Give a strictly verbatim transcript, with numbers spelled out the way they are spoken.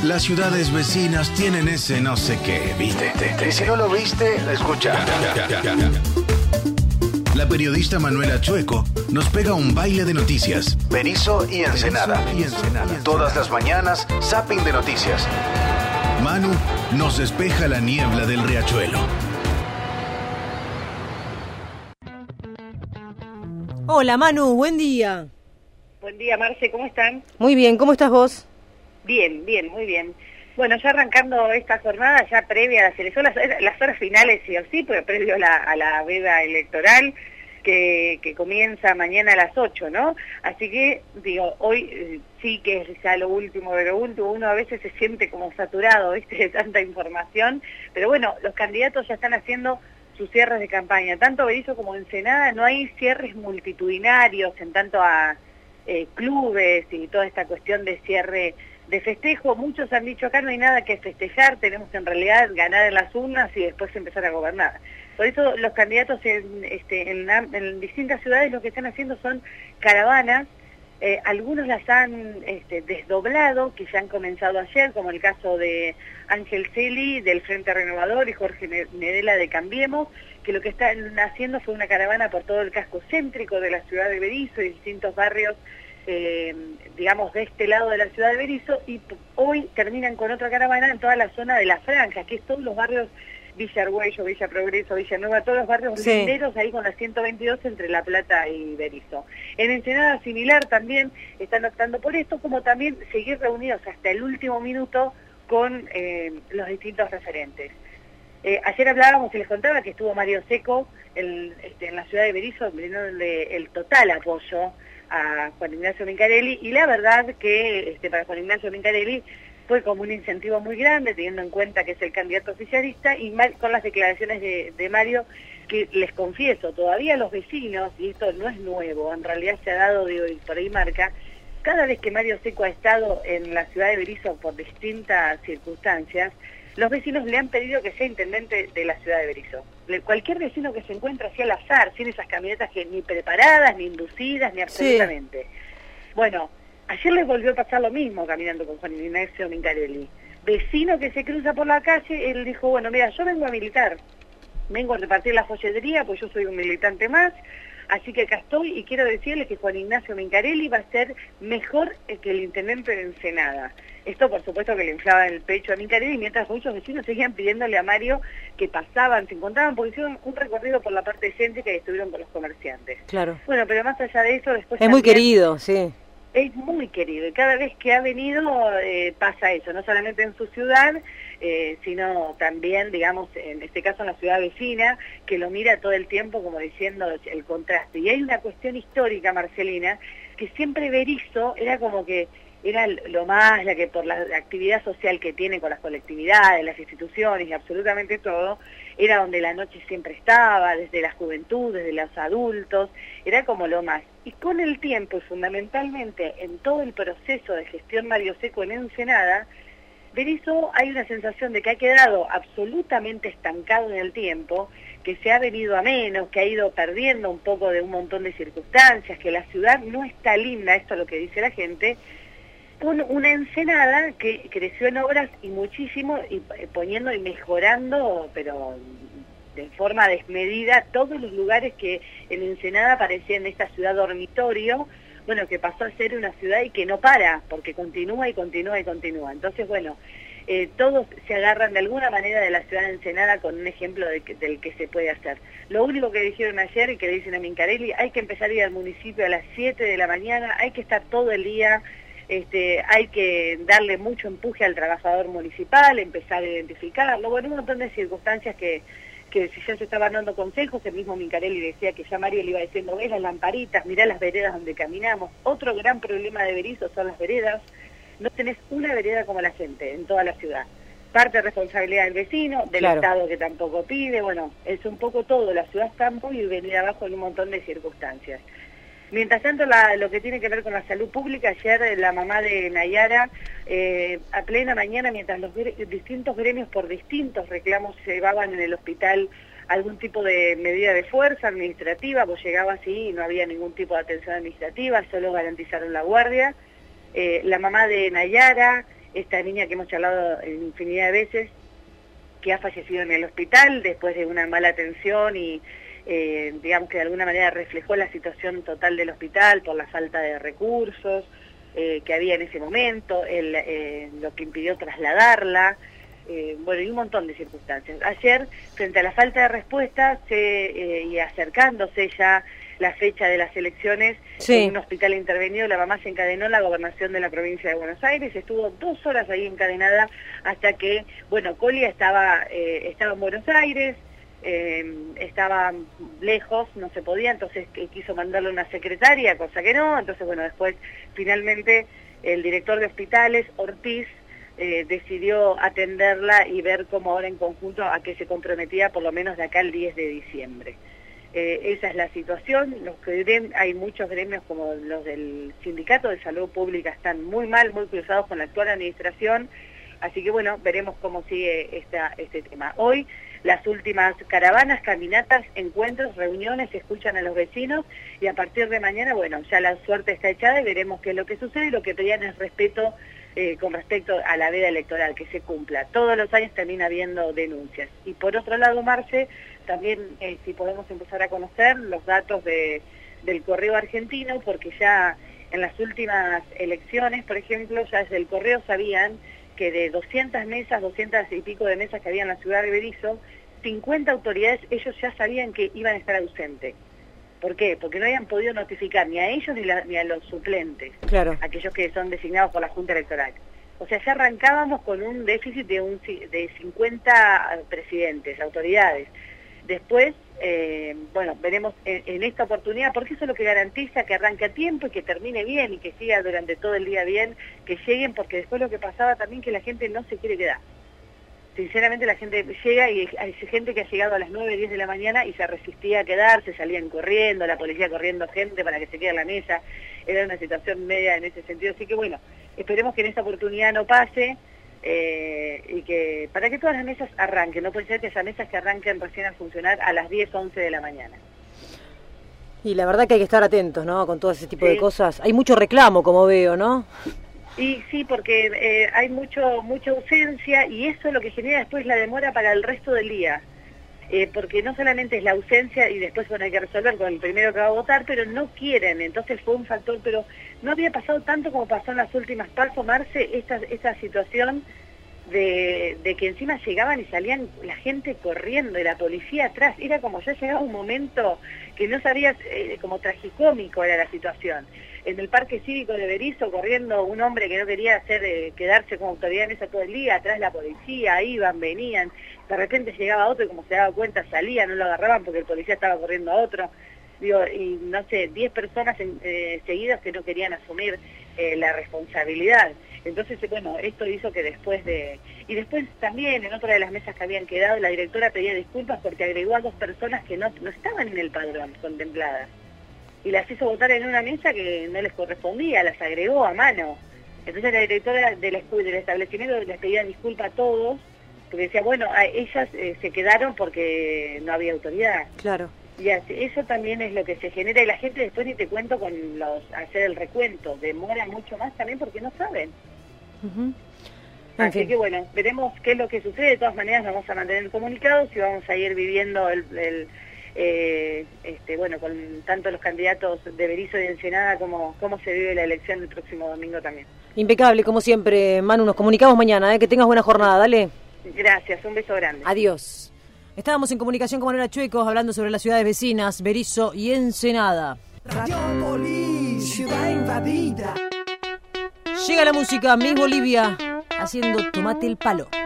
Las ciudades vecinas tienen ese no sé qué, ¿viste? Y si no lo viste, escucha. La periodista Manuela Chueco nos pega un baile de noticias. Berisso y Ensenada. Y Ensenada. Todas las mañanas, zapping de noticias. Manu nos despeja la niebla del riachuelo. Hola Manu, buen día. Buen día Marce, ¿cómo están? Muy bien, ¿cómo estás vos? Bien, bien, muy bien. Bueno, ya arrancando esta jornada, ya previa a las elecciones, las, las horas finales sí o sí, pero previo a la, a la veda electoral, que, que comienza mañana a las ocho, ¿no? Así que, digo, hoy eh, sí que es ya lo último de lo último, uno a veces se siente como saturado, ¿viste?, de tanta información, pero bueno, los candidatos ya están haciendo sus cierres de campaña, tanto Berisso como Ensenada. No hay cierres multitudinarios en tanto a eh, clubes y toda esta cuestión de cierre de festejo. Muchos han dicho acá no hay nada que festejar, tenemos que en realidad ganar en las urnas y después empezar a gobernar. Por eso los candidatos en, este, en, en distintas ciudades lo que están haciendo son caravanas. Eh, algunos las han este, desdoblado, que ya han comenzado ayer, como el caso de Ángel Celi del Frente Renovador y Jorge Nedela de Cambiemos, que lo que están haciendo fue una caravana por todo el casco céntrico de la ciudad de Berisso y distintos barrios, eh, digamos, de este lado de la ciudad de Berisso, y hoy terminan con otra caravana en toda la zona de La Franja, que es todos los barrios, Villa Argüello, Villa Progreso, Villa Nueva, todos los barrios sí. linderos ahí con la ciento veintidós entre La Plata y Berisso. En Ensenada similar también están optando por esto, como también seguir reunidos hasta el último minuto con eh, los distintos referentes. Eh, ayer hablábamos y les contaba que estuvo Mario Seco el, este, en la ciudad de Berisso, brindándole el total apoyo a Juan Ignacio Mincarelli, y la verdad que este, para Juan Ignacio Mincarelli fue como un incentivo muy grande, teniendo en cuenta que es el candidato oficialista, y con las declaraciones de, de Mario, que les confieso, todavía los vecinos, y esto no es nuevo, en realidad se ha dado, digo, y por ahí marca, cada vez que Mario Seco ha estado en la ciudad de Berisso por distintas circunstancias, los vecinos le han pedido que sea intendente de la ciudad de Berisso. Cualquier vecino que se encuentra así al azar, sin esas camionetas que ni preparadas, ni inducidas, ni absolutamente. Sí. Bueno, ayer les volvió a pasar lo mismo caminando con Juan Ignacio Mincarelli. Vecino que se cruza por la calle, él dijo, bueno, mira, yo vengo a militar, vengo a repartir la folletería, pues yo soy un militante más, así que acá estoy y quiero decirles que Juan Ignacio Mincarelli va a ser mejor que el intendente de Ensenada. Esto por supuesto que le inflaba el pecho a Mincarelli, mientras muchos vecinos seguían pidiéndole a Mario que pasaban, se encontraban, porque hicieron un recorrido por la parte céntrica y estuvieron con los comerciantes. Claro. Bueno, pero más allá de eso, después es muy querido, sí. Es muy querido, y cada vez que ha venido eh, pasa eso, no solamente en su ciudad, eh, sino también, digamos, en este caso en la ciudad vecina, que lo mira todo el tiempo como diciendo el contraste. Y hay una cuestión histórica, Marcelina, que siempre Berisso era como que era lo más, la que por la actividad social que tiene con las colectividades, las instituciones y absolutamente todo, era donde la noche siempre estaba, desde la juventud, desde los adultos, era como lo más. Y con el tiempo, y fundamentalmente en todo el proceso de gestión Mario Seco en Ensenada, Berisso hay una sensación de que ha quedado absolutamente estancado en el tiempo, que se ha venido a menos, que ha ido perdiendo un poco de un montón de circunstancias, que la ciudad no está linda, esto es lo que dice la gente, con una Ensenada que creció en obras y muchísimo, y poniendo y mejorando, pero de forma desmedida, todos los lugares que en Ensenada parecían esta ciudad dormitorio, bueno, que pasó a ser una ciudad y que no para, porque continúa y continúa y continúa. Entonces, bueno, eh, todos se agarran de alguna manera de la ciudad de Ensenada con un ejemplo de que, del que se puede hacer. Lo único que dijeron ayer y que le dicen a Mincarelli, hay que empezar a ir al municipio a las siete de la mañana, hay que estar todo el día. Este, hay que darle mucho empuje al trabajador municipal, empezar a identificarlo, bueno, un montón de circunstancias que, que si ya se estaban dando consejos, el mismo Mincarelli decía que ya Mario le iba diciendo, ves las lamparitas, mirá las veredas donde caminamos. Otro gran problema de Berisso son las veredas, no tenés una vereda como la gente en toda la ciudad. Parte de responsabilidad del vecino, del claro. Estado que tampoco pide, bueno, es un poco todo, la ciudad está muy venida abajo en un montón de circunstancias. Mientras tanto, la, lo que tiene que ver con la salud pública, ayer la mamá de Nayara, eh, a plena mañana, mientras los distintos gremios por distintos reclamos llevaban en el hospital algún tipo de medida de fuerza administrativa, pues llegaba así y no había ningún tipo de atención administrativa, solo garantizaron la guardia. Eh, la mamá de Nayara esta niña que hemos charlado infinidad de veces, que ha fallecido en el hospital después de una mala atención y eh, digamos que de alguna manera reflejó la situación total del hospital por la falta de recursos eh, que había en ese momento, el, eh, lo que impidió trasladarla, eh, bueno, y un montón de circunstancias. Ayer, frente a la falta de respuesta se, eh, y acercándose ya la fecha de las elecciones, sí, en un hospital intervenido, la mamá se encadenó en la gobernación de la provincia de Buenos Aires, estuvo dos horas ahí encadenada hasta que, bueno, Colia estaba, eh, estaba en Buenos Aires, eh, estaba lejos, no se podía, entonces quiso mandarle una secretaria, cosa que no, entonces bueno, después finalmente el director de hospitales, Ortiz, eh, decidió atenderla y ver cómo ahora en conjunto a qué se comprometía por lo menos de acá al diez de diciembre. Eh, esa es la situación. Los que hay muchos gremios como los del Sindicato de Salud Pública están muy mal, muy cruzados con la actual administración, así que bueno, veremos cómo sigue esta, este tema. Hoy las últimas caravanas, caminatas, encuentros, reuniones, se escuchan a los vecinos y a partir de mañana, bueno, ya la suerte está echada y veremos qué es lo que sucede. Lo que pedían es respeto eh, con respecto a la veda electoral, que se cumpla. Todos los años termina habiendo denuncias. Y por otro lado, Marce, también eh, si podemos empezar a conocer los datos de, del Correo argentino, porque ya en las últimas elecciones, por ejemplo, ya desde el Correo sabían que de doscientas mesas, doscientas y pico de mesas que había en la ciudad de Berisso, cincuenta autoridades, ellos ya sabían que iban a estar ausentes. ¿Por qué? Porque no habían podido notificar ni a ellos ni, la, ni a los suplentes, claro, aquellos que son designados por la Junta Electoral. O sea, ya arrancábamos con un déficit de, un, de cincuenta presidentes, autoridades. Después, eh, bueno, veremos en, en esta oportunidad, porque eso es lo que garantiza que arranque a tiempo y que termine bien y que siga durante todo el día bien, que lleguen, porque después lo que pasaba también que la gente no se quiere quedar. Sinceramente la gente llega y hay gente que ha llegado a las nueve, diez de la mañana y se resistía a quedarse, salían corriendo, la policía corriendo gente para que se quede en la mesa, era una situación media en ese sentido, así que bueno, esperemos que en esta oportunidad no pase. Eh, y que para que todas las mesas arranquen, no puede ser que esas mesas que arranquen recién a funcionar a las diez, once de la mañana. Y la verdad que hay que estar atentos, ¿no? Con todo ese tipo sí. de cosas. Hay mucho reclamo, como veo, ¿no? Y sí, porque eh, hay mucho mucha ausencia y eso es lo que genera después la demora para el resto del día. Eh, porque no solamente es la ausencia y después bueno, hay que resolver con el primero que va a votar, pero no quieren, entonces fue un factor, pero no había pasado tanto como pasó en las últimas pasos, Marce, esta, esta situación de, de que encima llegaban y salían la gente corriendo y la policía atrás, era como ya llegaba un momento que no sabías, eh, como tragicómico era la situación. En el Parque Cívico de Berisso corriendo un hombre que no quería hacer eh, quedarse como autoridad en esa todo el día, atrás la policía, iban, venían, de repente llegaba otro y como se daba cuenta salía, no lo agarraban porque el policía estaba corriendo a otro, digo, y no sé, diez personas en, eh, seguidas que no querían asumir eh, la responsabilidad. Entonces, bueno, esto hizo que después de... Y después también en otra de las mesas que habían quedado, la directora pedía disculpas porque agregó a dos personas que no, no estaban en el padrón contempladas. Y las hizo votar en una mesa que no les correspondía, las agregó a mano. Entonces la directora del, del establecimiento les pedía disculpas a todos, porque decía, bueno, a ellas eh, se quedaron porque no había autoridad. Claro. Y así, eso también es lo que se genera, y la gente después ni te cuento con los hacer el recuento, demora mucho más también porque no saben. Uh-huh. Así fin. que bueno, veremos qué es lo que sucede, de todas maneras vamos a mantener comunicados y vamos a ir viviendo el... el Eh, este, bueno, con tanto los candidatos de Berisso y Ensenada como cómo se vive la elección el próximo domingo también. Impecable, como siempre, Manu, nos comunicamos mañana, ¿eh? Que tengas buena jornada, dale. Gracias, un beso grande. Adiós. Estábamos en comunicación con Manuela Chuecos hablando sobre las ciudades vecinas, Berisso y Ensenada. Radiópolis, ciudad invadida. Llega la música, Miss Bolivia, haciendo Tomate el Palo.